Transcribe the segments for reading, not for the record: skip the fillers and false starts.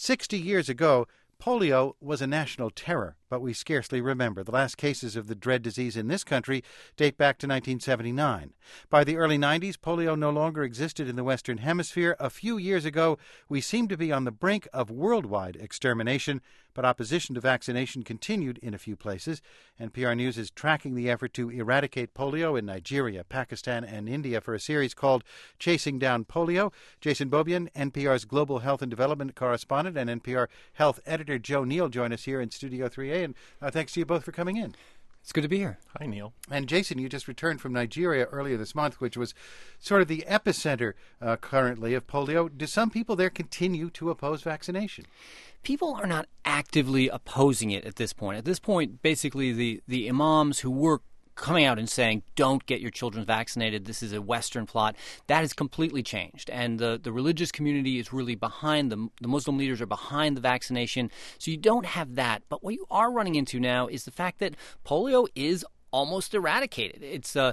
60 years ago, polio was a national terror, but we scarcely remember. The last cases of the dread disease in this country date back to 1979. By the early 90s, polio no longer existed in the Western Hemisphere. A few years ago, we seemed to be on the brink of worldwide extermination, but opposition to vaccination continued in a few places. NPR News is tracking the effort to eradicate polio in Nigeria, Pakistan, and India for a series called Chasing Down Polio. Jason Beaubien, NPR's Global Health and Development correspondent, and NPR Health editor Joe Neal join us here in Studio 3A. And thanks to you both for coming in. It's good to be here. Hi, Neil. And Jason, you just returned from Nigeria earlier this month, which was sort of the epicenter currently of polio. Do some people there continue to oppose vaccination? People are not actively opposing it at this point. At this point, basically, the imams who were coming out and saying, don't get your children vaccinated, this is a Western plot, that has completely changed. And the religious community is really behind them. The Muslim leaders are behind the vaccination. So you don't have that. But what you are running into now is the fact that polio is almost eradicated.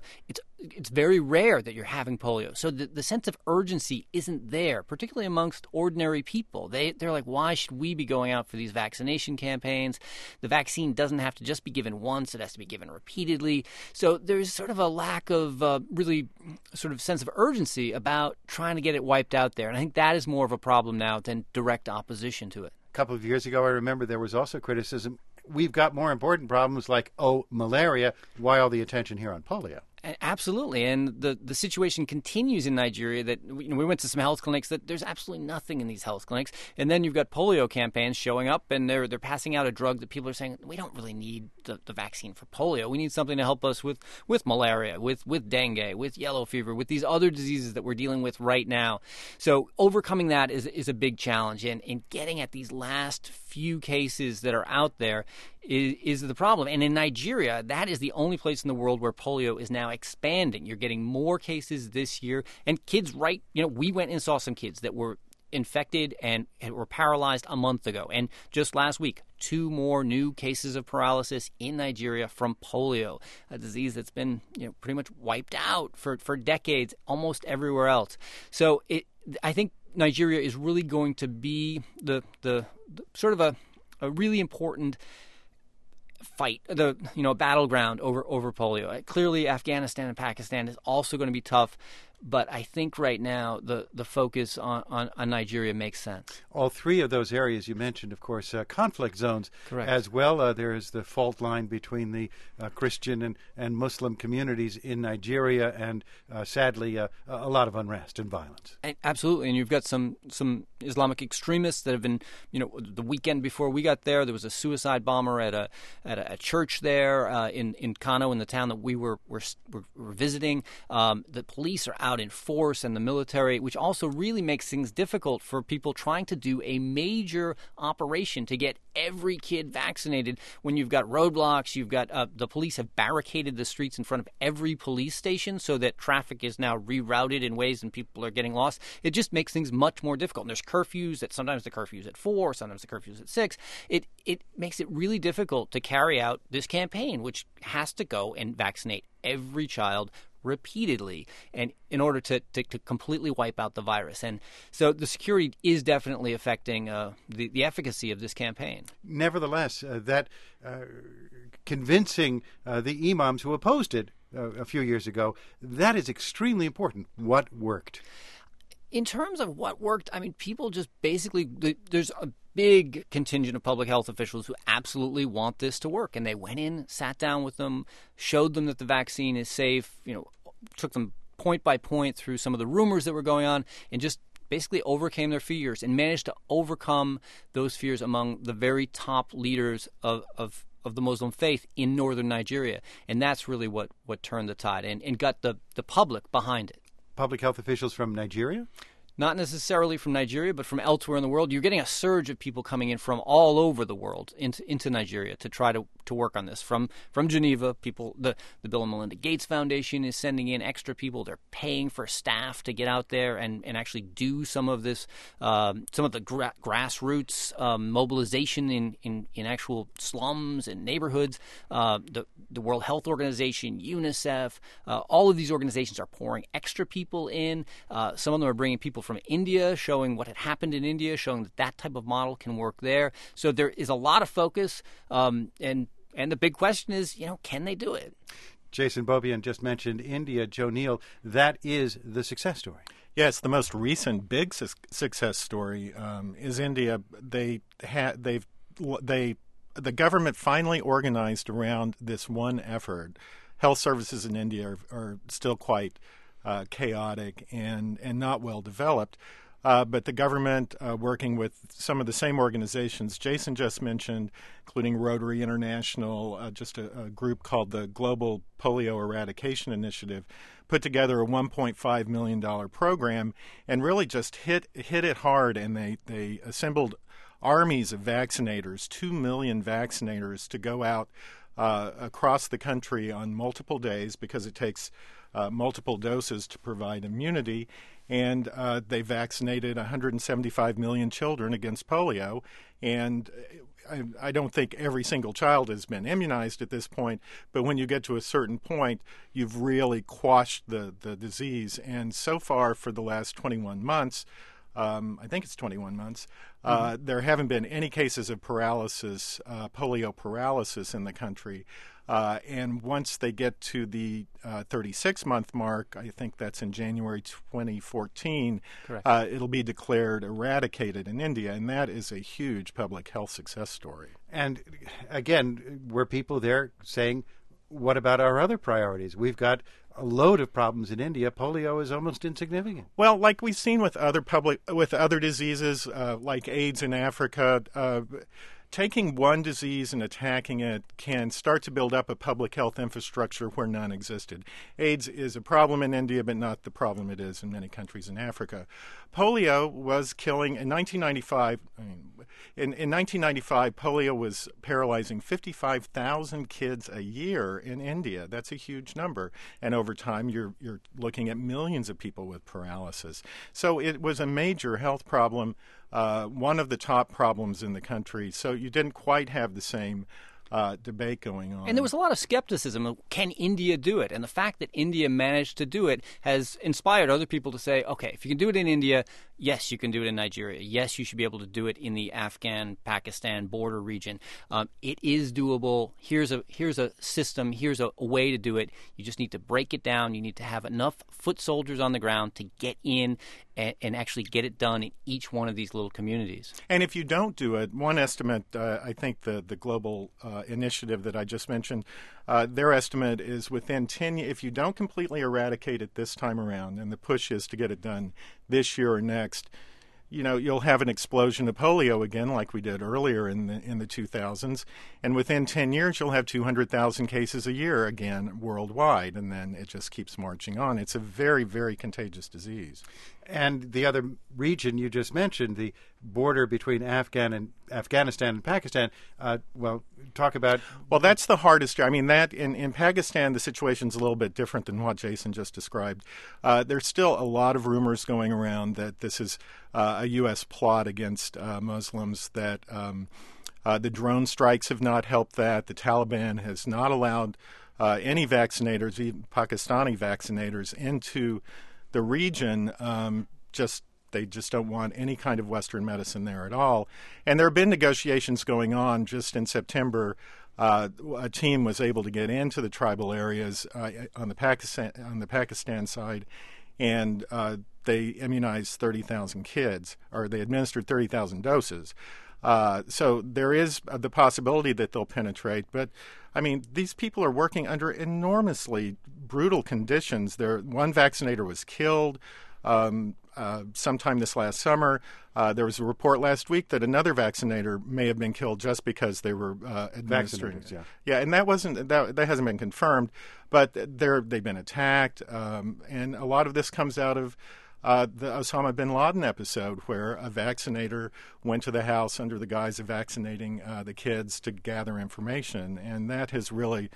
It's very rare that you're having polio. So the sense of urgency isn't there, particularly amongst ordinary people. They're like, why should we be going out for these vaccination campaigns? The vaccine doesn't have to just be given once. It has to be given repeatedly. So there's sort of a lack of really sort of sense of urgency about trying to get it wiped out there. And I think that is more of a problem now than direct opposition to it. A couple of years ago, I remember there was also criticism. We've got more important problems like, malaria. Why all the attention here on polio? Absolutely. And the situation continues in Nigeria that we went to some health clinics that there's absolutely nothing in these health clinics. And then you've got polio campaigns showing up and they're passing out a drug that people are saying, we don't really need the vaccine for polio. We need something to help us with malaria, with dengue, with yellow fever, with these other diseases that we're dealing with right now. So overcoming that is a big challenge. And getting at these last few cases that are out there is the problem. And in Nigeria, that is the only place in the world where polio is now expanding. You're getting more cases this year. And kids, we went and saw some kids that were infected and were paralyzed a month ago. And just last week, 2 more new cases of paralysis in Nigeria from polio, a disease that's been pretty much wiped out for decades almost everywhere else. So I think Nigeria is really going to be the sort of a really important fight, a battleground over polio. Clearly, Afghanistan and Pakistan is also going to be tough, but I think right now the focus on Nigeria makes sense. All 3 of those areas you mentioned, of course, conflict zones. Correct. As well. There is the fault line between the Christian and Muslim communities in Nigeria, and sadly, a lot of unrest and violence. Absolutely, and you've got some Islamic extremists that have been, the weekend before we got there was a suicide bomber at a church there in Kano, in the town that we were visiting. The police are out in force, and the military, which also really makes things difficult for people trying to do a major operation to get every kid vaccinated. When you've got roadblocks, you've got the police have barricaded the streets in front of every police station so that traffic is now rerouted in ways and people are getting lost. It just makes things much more difficult. And there's curfews that sometimes the curfew's at 4, sometimes the curfew's at 6. It makes it really difficult to carry out this campaign, which has to go and vaccinate every child repeatedly, and in order to completely wipe out the virus. And so the security is definitely affecting the efficacy of this campaign. Nevertheless, convincing the imams who opposed it a few years ago, that is extremely important. What worked? In terms of what worked, I mean, people just basically, there's a big contingent of public health officials who absolutely want this to work. And they went in, sat down with them, showed them that the vaccine is safe, took them point by point through some of the rumors that were going on, and just basically overcame their fears and managed to overcome those fears among the very top leaders of the Muslim faith in northern Nigeria. And that's really what turned the tide and got the public behind it. Public health officials from Nigeria? Not necessarily from Nigeria, but from elsewhere in the world. You're getting a surge of people coming in from all over the world into Nigeria to try to to work on this. From Geneva, people, the Bill and Melinda Gates Foundation is sending in extra people. They're paying for staff to get out there and actually do some of this, some of the grassroots mobilization in actual slums and neighborhoods. The World Health Organization, UNICEF, all of these organizations are pouring extra people in. Some of them are bringing people from India, showing what had happened in India, showing that type of model can work there. So there is a lot of focus, and the big question is, can they do it? Jason Beaubien just mentioned India. Joe Neal, that is the success story. Yes, the most recent big success story is India. The government finally organized around this one effort. Health services in India are still quite chaotic and not well developed. But the government, working with some of the same organizations Jason just mentioned, including Rotary International, just a group called the Global Polio Eradication Initiative, put together a $1.5 million program and really just hit it hard. And they assembled armies of vaccinators, 2 million vaccinators, to go out across the country on multiple days because it takes multiple doses to provide immunity. And they vaccinated 175 million children against polio. And I don't think every single child has been immunized at this point, but when you get to a certain point, you've really quashed the disease. And so far, for the last 21 months, I think it's 21 months, there haven't been any cases of paralysis, polio paralysis in the country. And once they get to the 36-month mark, I think that's in January 2014, it'll be declared eradicated in India, and that is a huge public health success story. And again, were people there saying, what about our other priorities? We've got a load of problems in India. Polio is almost insignificant. Well, like we've seen with other diseases like AIDS in Africa, taking one disease and attacking it can start to build up a public health infrastructure where none existed. AIDS is a problem in India, but not the problem it is in many countries in Africa. Polio was killing in 1995. In 1995, polio was paralyzing 55,000 kids a year in India. That's a huge number, and over time, you're looking at millions of people with paralysis. So it was a major health problem. One of the top problems in the country. So you didn't quite have the same debate going on. And there was a lot of skepticism of, can India do it? And the fact that India managed to do it has inspired other people to say, okay, if you can do it in India, yes, you can do it in Nigeria. Yes, you should be able to do it in the Afghan-Pakistan border region. It is doable. Here's a system. Here's a way to do it. You just need to break it down. You need to have enough foot soldiers on the ground to get in and actually get it done in each one of these little communities. And if you don't do it, one estimate, I think the global initiative that I just mentioned, their estimate is within 10 years, if you don't completely eradicate it this time around, and the push is to get it done this year or next, you'll have an explosion of polio again, like we did earlier in the 2000s, and within 10 years you'll have 200,000 cases a year again worldwide, and then it just keeps marching on. It's a very, very contagious disease. And the other region you just mentioned, the border between Afghanistan and Pakistan, talk about... Well, that's the hardest. I mean, that in Pakistan, the situation's a little bit different than what Jason just described. There's still a lot of rumors going around that this is a U.S. plot against Muslims, that the drone strikes have not helped that. The Taliban has not allowed any vaccinators, even Pakistani vaccinators, into the region. They just don't want any kind of Western medicine there at all. And there have been negotiations going on. Just in September, a team was able to get into the tribal areas on the Pakistan side, and they immunized 30,000 kids, or they administered 30,000 doses. So there is the possibility that they'll penetrate. But, I mean, these people are working under enormously brutal conditions. One vaccinator was killed sometime this last summer. There was a report last week that another vaccinator may have been killed just because they were administering. Yeah, and that hasn't been confirmed, but they've been attacked, and a lot of this comes out of the Osama bin Laden episode, where a vaccinator went to the house under the guise of vaccinating the kids to gather information, and that has really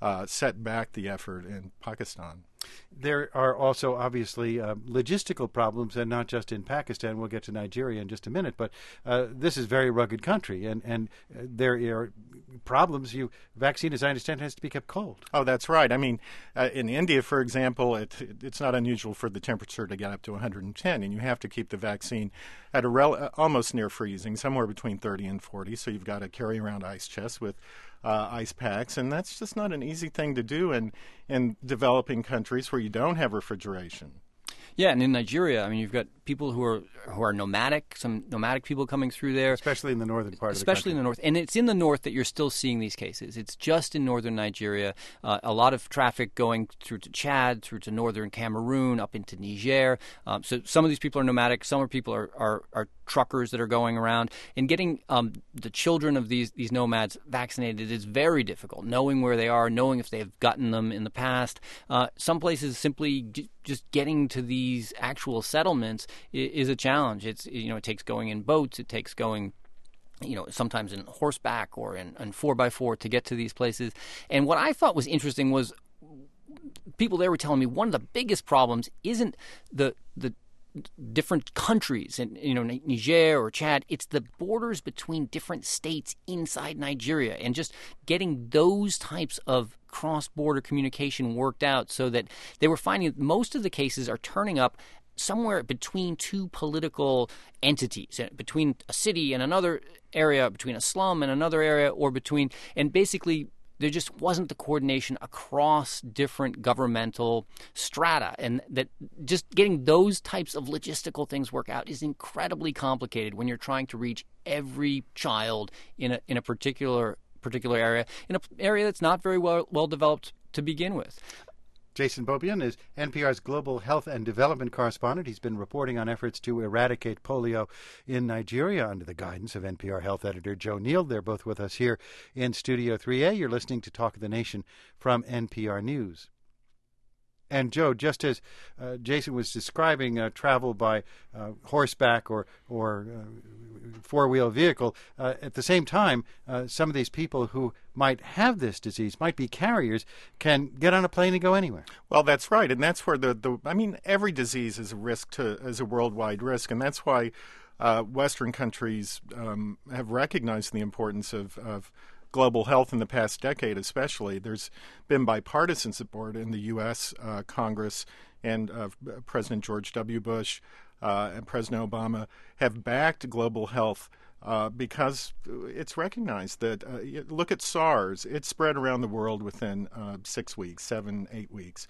set back the effort in Pakistan. There are also obviously logistical problems, and not just in Pakistan. We'll get to Nigeria in just a minute, but this is a very rugged country, and there are problems. Vaccine, as I understand, has to be kept cold. Oh, that's right. I mean, in India, for example, it's not unusual for the temperature to get up to 110, and you have to keep the vaccine at almost near freezing, somewhere between 30 and 40, so you've got to carry around ice chests with ice packs, and that's just not an easy thing to do in developing countries where you don't have refrigeration. Yeah, and in Nigeria, I mean, you've got people who are nomadic, some nomadic people coming through there. Especially in the northern part of the country. Especially in the north. And it's in the north that you're still seeing these cases. It's just in northern Nigeria. A lot of traffic going through to Chad, through to northern Cameroon, up into Niger. So some of these people are nomadic. Some people are truckers that are going around. And getting the children of these nomads vaccinated is very difficult, knowing where they are, knowing if they've gotten them in the past. Some places simply just getting to these actual settlements is a challenge. It takes going in boats. It takes going, sometimes in horseback or in 4x4 to get to these places. And what I thought was interesting was people there were telling me one of the biggest problems isn't the different countries in Niger or Chad. It's the borders between different states inside Nigeria, and just getting those types of cross-border communication worked out, so that they were finding that most of the cases are turning up somewhere between two political entities, between a city and another area, between a slum and another area, and basically there just wasn't the coordination across different governmental strata, and that just getting those types of logistical things work out is incredibly complicated when you're trying to reach every child in a particular area, in an area that's not very well developed to begin with. Jason Beaubien is NPR's global health and development correspondent. He's been reporting on efforts to eradicate polio in Nigeria under the guidance of NPR health editor Joe Neal. They're both with us here in Studio 3A. You're listening to Talk of the Nation from NPR News. And Joe, just as Jason was describing travel by horseback or four-wheel vehicle, at the same time, some of these people who might have this disease, might be carriers, can get on a plane and go anywhere. Well, that's right, and that's where every disease is a worldwide risk, and that's why Western countries have recognized the importance of global health in the past decade, especially. There's been bipartisan support in the U.S. Congress, and President George W. Bush and President Obama have backed global health because it's recognized that, look at SARS. It spread around the world within 6 weeks, 7-8 weeks.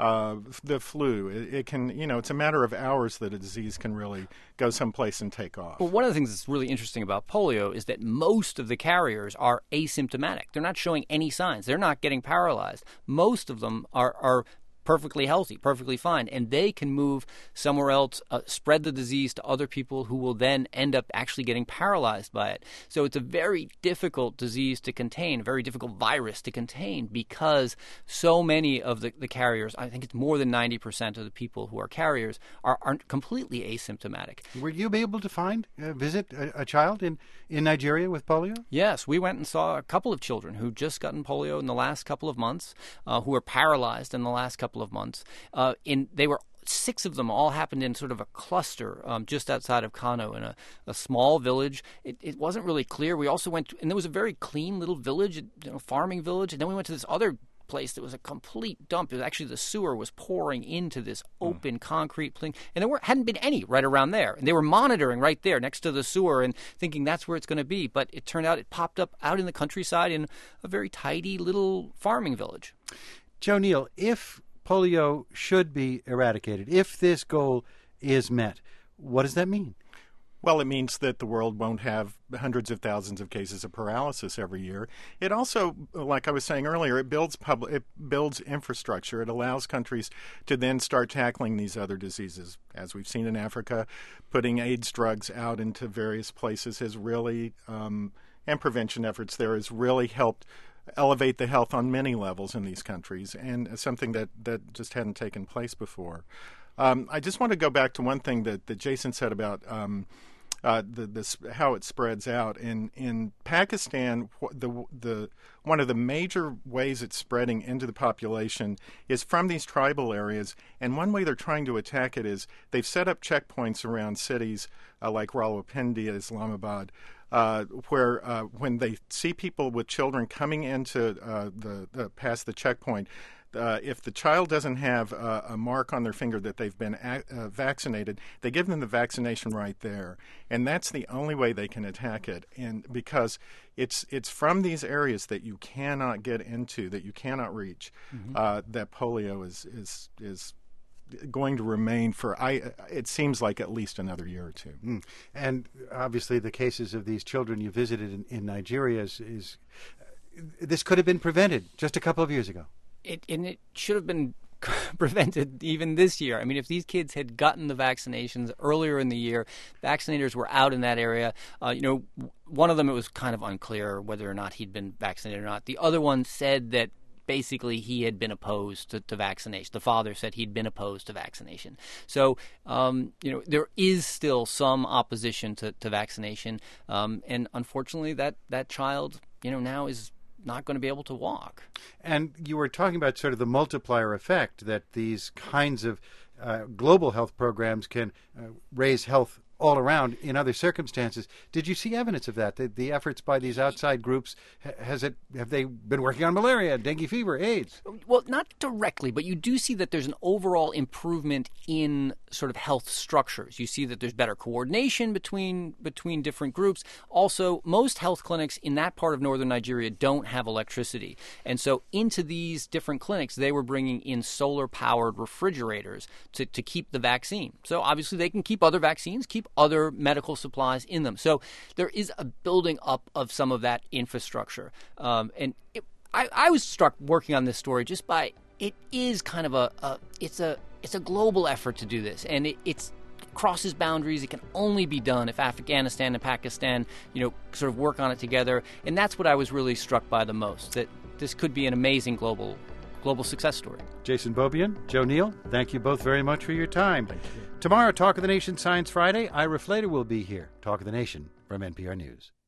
The flu, it can, it's a matter of hours that a disease can really go someplace and take off. Well, one of the things that's really interesting about polio is that most of the carriers are asymptomatic. They're not showing any signs. They're not getting paralyzed. Most of them are perfectly healthy, perfectly fine, and they can move somewhere else, spread the disease to other people who will then end up actually getting paralyzed by it. So it's a very difficult disease to contain, a very difficult virus to contain, because so many of the carriers, I think it's more than 90% of the people who are carriers, aren't completely asymptomatic. Were you able to visit a child in Nigeria with polio? Yes, we went and saw a couple of children who just gotten polio in the last couple of months, who were paralyzed in the last couple of months. They were 6 of them, all happened in sort of a cluster just outside of Kano in a small village. It wasn't really clear. We also went and there was a very clean little village, farming village, and then we went to this other place that was a complete dump. It was actually, the sewer was pouring into this open concrete thing, and there hadn't been any right around there. And they were monitoring right there next to the sewer and thinking that's where it's going to be. But it turned out it popped up out in the countryside in a very tidy little farming village. Joe Neal, if polio should be eradicated, if this goal is met, what does that mean? Well, it means that the world won't have hundreds of thousands of cases of paralysis every year. It also, like I was saying earlier, it builds infrastructure. It allows countries to then start tackling these other diseases. As we've seen in Africa, putting AIDS drugs out into various places has really, and prevention efforts there has really helped elevate the health on many levels in these countries, and something that just hadn't taken place before. I just want to go back to one thing that Jason said about how it spreads out. In Pakistan, one of the major ways it's spreading into the population is from these tribal areas. And one way they're trying to attack it is they've set up checkpoints around cities like Rawalpindi, Islamabad, where when they see people with children coming into past the checkpoint, if the child doesn't have a mark on their finger that they've been vaccinated, they give them the vaccination right there, and that's the only way they can attack it. And because it's from these areas that you cannot get into, that you cannot reach, that polio is going to remain for it seems like at least another year or two. And obviously, the cases of these children you visited in Nigeria is this could have been prevented just a couple of years ago. It should have been prevented even this year. I mean, if these kids had gotten the vaccinations earlier in the year, vaccinators were out in that area. One of them, it was kind of unclear whether or not he'd been vaccinated or not. The other one said that basically he had been opposed to vaccination. The father said he'd been opposed to vaccination. So, there is still some opposition to vaccination. And unfortunately, that child, now is not going to be able to walk. And you were talking about sort of the multiplier effect that these kinds of global health programs can raise health all around in other circumstances. Did you see evidence of that? The efforts by these outside groups, have they been working on malaria, dengue fever, AIDS? Well, not directly, but you do see that there's an overall improvement in sort of health structures. You see that there's better coordination between different groups. Also, most health clinics in that part of northern Nigeria don't have electricity. And so into these different clinics, they were bringing in solar-powered refrigerators to keep the vaccine. So obviously they can keep other vaccines, keep other medical supplies in them. So there is a building up of some of that infrastructure. I was struck working on this story just by it is kind of it's a global effort to do this, and it crosses boundaries. It can only be done if Afghanistan and Pakistan, sort of work on it together. And that's what I was really struck by the most, that this could be an amazing global success story. Jason Beaubien, Joe Neal, thank you both very much for your time. Thank you. Tomorrow, Talk of the Nation Science Friday. Ira Flater will be here. Talk of the Nation from NPR News.